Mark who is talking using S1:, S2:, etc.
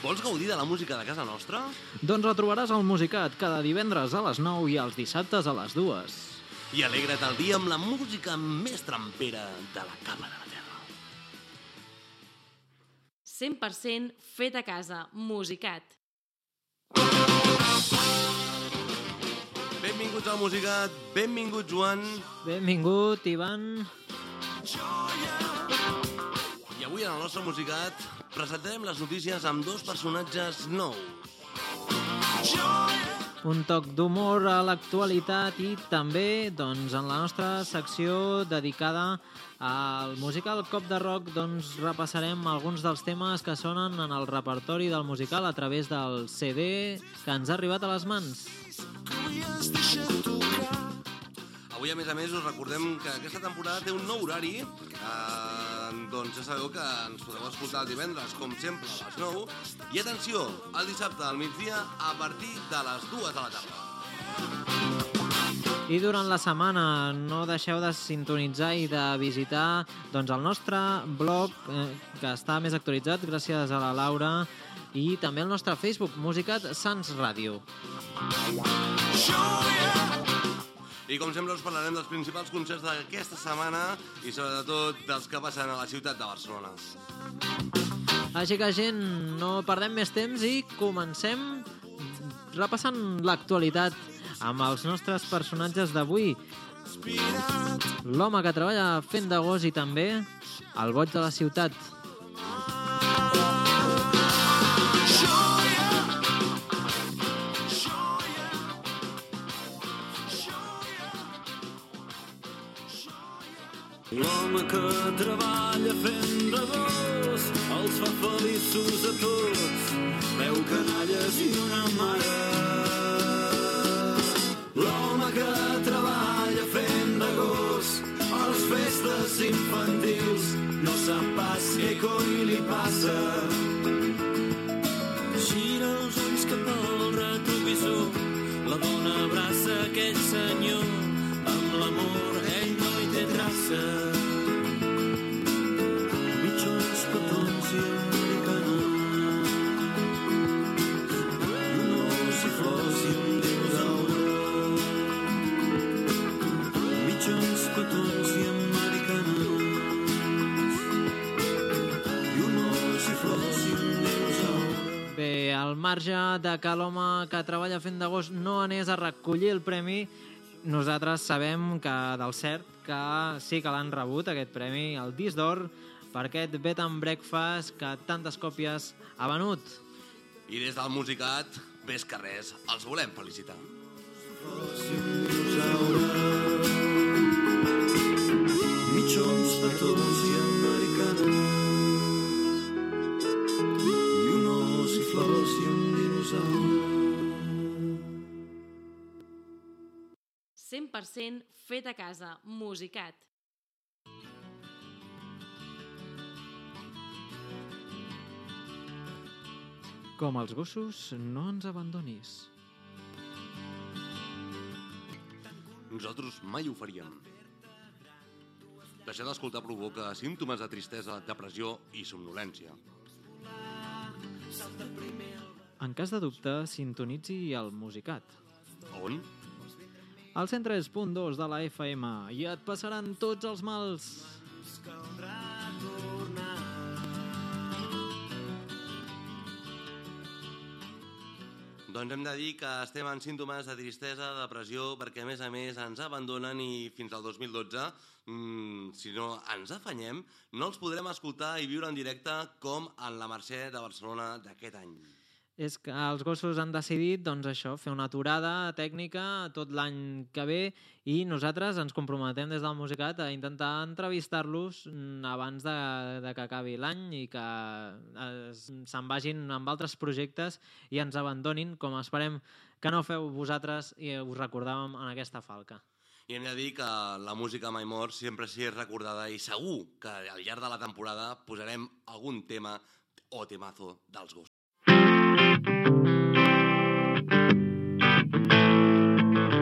S1: Vols gaudir de la música de casa nostra?
S2: Doncs la trobaràs al Musicat cada divendres a les 9 i els dissabtes a les 2.
S1: I alegra't el dia amb la música més trampera de la cama de la terra.
S3: 100% fet a casa. Musicat.
S1: Benvinguts al Musicat, benvingut Joan.
S2: Benvingut, Ivan.
S1: I avui en el nostre Musicat presentarem les notícies amb dos personatges nous.
S2: Un toc d'humor a l'actualitat i també doncs, en la nostra secció dedicada al musical Cop de Rock doncs, repassarem alguns dels temes que sonen en el repertori del musical a través del CD que ens ha arribat a les mans.
S1: Avui, a més, us recordem que aquesta temporada té un nou horari. Doncs ja sabeu que ens podeu escoltar el divendres, com sempre, a les 9. I atenció, el dissabte al migdia a partir de les 2 de la tarda.
S2: I durant la setmana no deixeu de sintonitzar i de visitar doncs, el nostre blog, que està més actualitzat gràcies a la Laura, i també el nostre Facebook, Musicat Sants Ràdio.
S1: I com sempre us parlarem dels principals concerts d'aquesta setmana i sobretot dels que passen a la ciutat de Barcelona.
S2: Així que, gent, no perdem més temps i comencem repassant l'actualitat amb els nostres personatges d'avui. L'home que treballa fent de gos i també el boig de la ciutat.
S4: L'home que treballa fent de gos els fa feliços a tots, veu canalles i una mare. L'home que treballa fent de gos a les festes infantils no sap pas què coi li passa. Gira els ulls cap al retrovisor, la dona abraça aquell senyor, amb l'amor ell no hi té traça. Mitjons, petons i americanos, un os i flors i un dinosaure. Mitjons, petons i americanos, i un os i flors i un dinosaure.
S2: Bé, al marge de que l'home que treballa fent de gos no anés a recollir el premi, nosaltres sabem que del cert que sí que l'han rebut, aquest premi, el disc d'or, per aquest Bed and Breakfast que tantes còpies ha venut.
S1: I des del Musicat, més que res, els volem felicitar.
S4: Mitjons, petons i americanos, i un os i flors i un dinosaure.
S3: 100% fet a casa. Musicat.
S2: Com els gossos, no ens abandonis.
S1: Nosaltres mai ho faríem. Deixar d'escoltar provoca símptomes de tristesa, depressió i somnolència.
S2: En cas de dubte, sintonitzi el Musicat.
S1: On?
S2: Al 103.2 de la FM i et passaran tots els mals.
S1: Doncs hem de dir que estem en símptomes de tristesa, depressió, perquè a més ens abandonen i fins al 2012, si no ens afanyem, no els podrem escoltar i viure en directe com en la Mercè de Barcelona d'aquest any.
S2: És que els gossos han decidit doncs això, fer una aturada tècnica tot l'any que ve i nosaltres ens comprometem des del Musicat a intentar entrevistar-los abans de que acabi l'any i que se'n vagin amb altres projectes i ens abandonin, com esperem que no feu vosaltres i us recordàvem en aquesta falca.
S1: I hem de dir que la música mai mor sempre s'hi és recordada i segur que al llarg de la temporada posarem algun tema o temazo dels gossos.